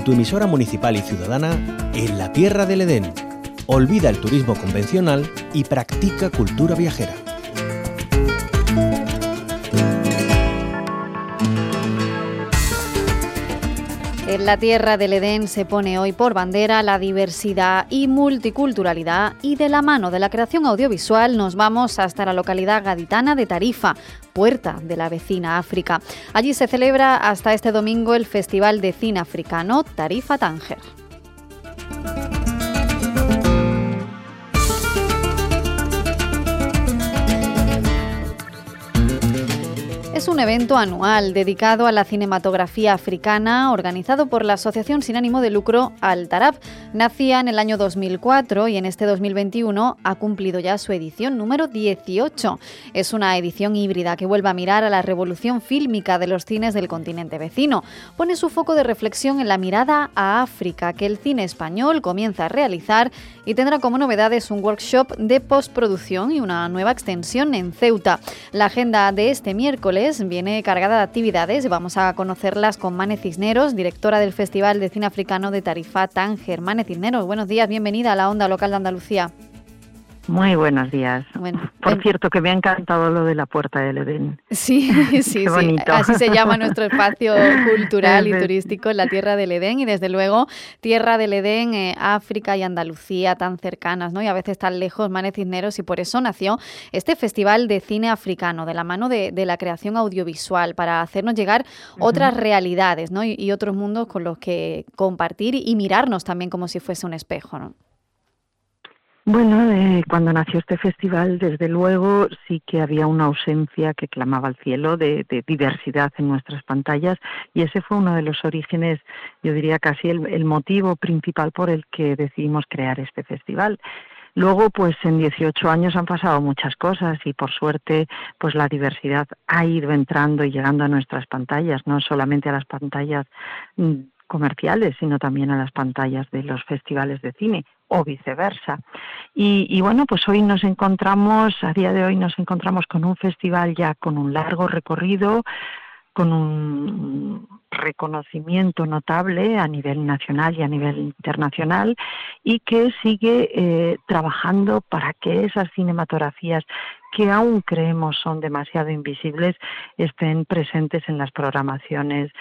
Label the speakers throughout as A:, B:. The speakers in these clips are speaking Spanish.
A: tu emisora municipal y ciudadana en la Tierra del Edén. Olvida el turismo convencional y practica cultura viajera.
B: En la Tierra del Edén se pone hoy por bandera la diversidad y multiculturalidad, y de la mano de la creación audiovisual nos vamos hasta la localidad gaditana de Tarifa, puerta de la vecina África. Allí se celebra hasta este domingo el Festival de Cine Africano Tarifa Tánger. Es un evento anual dedicado a la cinematografía africana, organizado por la asociación sin ánimo de lucro Al Tarab. Nacía en el año 2004 y en este 2021 ha cumplido ya su edición número 18. Es una edición híbrida que vuelve a mirar a la revolución fílmica de los cines del continente vecino. Pone su foco de reflexión en la mirada a África, que el cine español comienza a realizar, y tendrá como novedades un workshop de postproducción y una nueva extensión en Ceuta. La agenda de este miércoles viene cargada de actividades y vamos a conocerlas con Mane Cisneros, directora del Festival de Cine Africano de Tarifa Tánger. Mane Cisneros, buenos días, bienvenida a la Onda Local de Andalucía.
C: Muy buenos días.
B: Bueno,
C: por cierto, que me ha encantado lo de la Puerta del Edén.
B: Sí, sí,
C: bonito.
B: Así se llama nuestro espacio cultural y turístico, la Tierra del Edén, y desde luego Tierra del Edén, África y Andalucía tan cercanas, ¿no? Y a veces tan lejos, Mane Cisneros, y por eso nació este Festival de Cine Africano, de la mano de la creación audiovisual, para hacernos llegar otras realidades, ¿no? Y otros mundos con los que compartir y mirarnos también como si fuese un espejo, ¿no?
C: Bueno, cuando nació este festival, desde luego sí que había una ausencia que clamaba al cielo de diversidad en nuestras pantallas, y ese fue uno de los orígenes, yo diría casi el motivo principal por el que decidimos crear este festival. Luego, pues en 18 años han pasado muchas cosas y por suerte, pues la diversidad ha ido entrando y llegando a nuestras pantallas, no solamente a las pantallas comerciales, sino también a las pantallas de los festivales de cine o viceversa. Y bueno, pues hoy a día de hoy nos encontramos con un festival ya con un largo recorrido, con un reconocimiento notable a nivel nacional y a nivel internacional, y que sigue trabajando para que esas cinematografías que aún creemos son demasiado invisibles estén presentes en las programaciones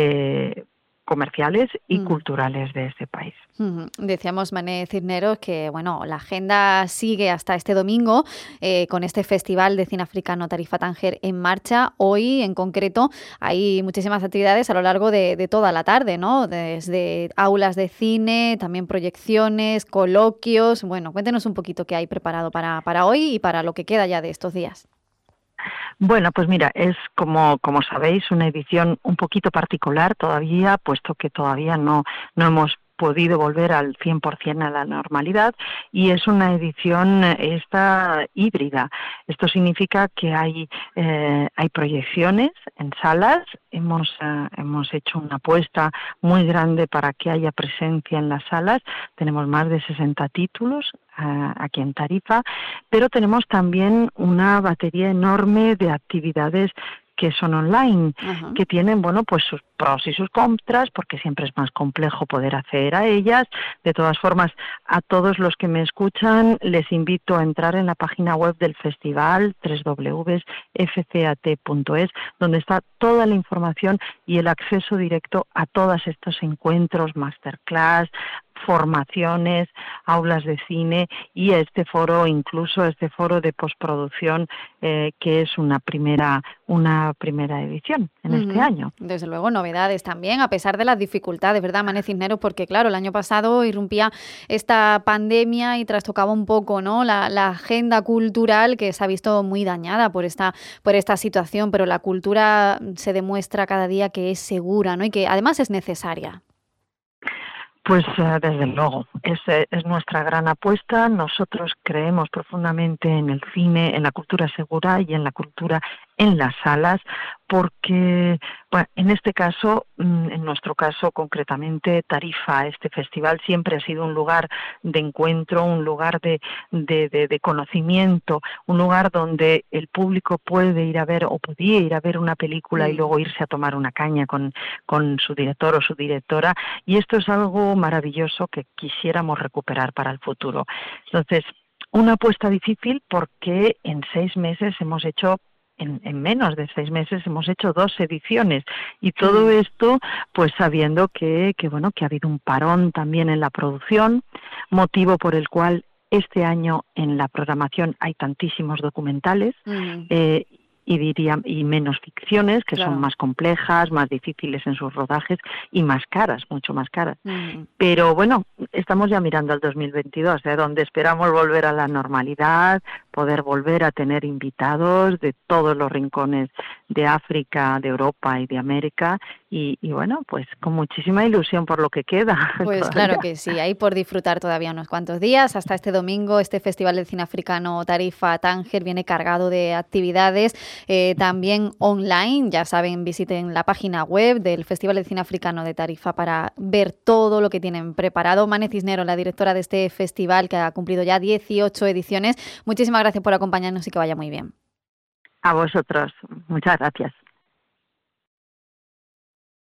C: comerciales y culturales de este país.
B: Decíamos, Mane Cisneros, que bueno, la agenda sigue hasta este domingo con este Festival de Cine Africano Tarifa Tánger en marcha. Hoy, en concreto, hay muchísimas actividades a lo largo de toda la tarde, ¿no? Desde aulas de cine, también proyecciones, coloquios. Bueno, cuéntenos un poquito qué hay preparado para hoy y para lo que queda ya de estos días.
C: Bueno, pues mira, es como sabéis una edición un poquito particular todavía, puesto que todavía no hemos podido volver al 100% a la normalidad, y es una edición esta híbrida. Esto significa que hay proyecciones en salas. Hemos hecho una apuesta muy grande para que haya presencia en las salas. Tenemos más de 60 títulos aquí en Tarifa, pero tenemos también una batería enorme de actividades que son online, que tienen, bueno, pues sus pros y sus contras, porque siempre es más complejo poder acceder a ellas. De todas formas, a todos los que me escuchan, les invito a entrar en la página web del festival, www.fcat.es, donde está toda la información y el acceso directo a todos estos encuentros, masterclass, formaciones, aulas de cine, y este foro de postproducción, que es una primera edición en este año.
B: Desde luego, novedades también, a pesar de las dificultades, ¿verdad, Mane Cisneros? Porque claro, el año pasado irrumpía esta pandemia y trastocaba un poco, ¿no?, la agenda cultural, que se ha visto muy dañada por esta situación, pero la cultura se demuestra cada día que es segura, ¿no?, y que además es necesaria.
C: Pues desde luego, es nuestra gran apuesta. Nosotros creemos profundamente en el cine, en la cultura segura y en la cultura en las salas, porque bueno, en este caso, en nuestro caso concretamente, Tarifa, este festival siempre ha sido un lugar de encuentro, un lugar de conocimiento, un lugar donde el público puede ir a ver o podía ir a ver una película y luego irse a tomar una caña con su director o su directora, y esto es algo maravilloso que quisiéramos recuperar para el futuro. Entonces, una apuesta difícil porque en 6 meses hemos hecho, en menos de 6 meses hemos hecho 2 ediciones, y todo esto pues sabiendo que ha habido un parón también en la producción, motivo por el cual este año en la programación hay tantísimos documentales y menos ficciones, que son más complejas, más difíciles en sus rodajes y más caras, mucho más caras. Pero bueno, estamos ya mirando al 2022, donde esperamos volver a la normalidad, poder volver a tener invitados de todos los rincones de África, de Europa y de América, y bueno, pues con muchísima ilusión por lo que queda.
B: Pues todavía. Claro que sí, hay por disfrutar todavía unos cuantos días. Hasta este domingo, este Festival del Cine Africano Tarifa Tánger viene cargado de actividades, también online. Ya saben, visiten la página web del Festival del Cine Africano de Tarifa para ver todo lo que tienen preparado. Mane Cisneros, la directora de este festival, que ha cumplido ya 18 ediciones. Muchísimas gracias por acompañarnos y que vaya muy bien.
C: A vosotros, muchas gracias.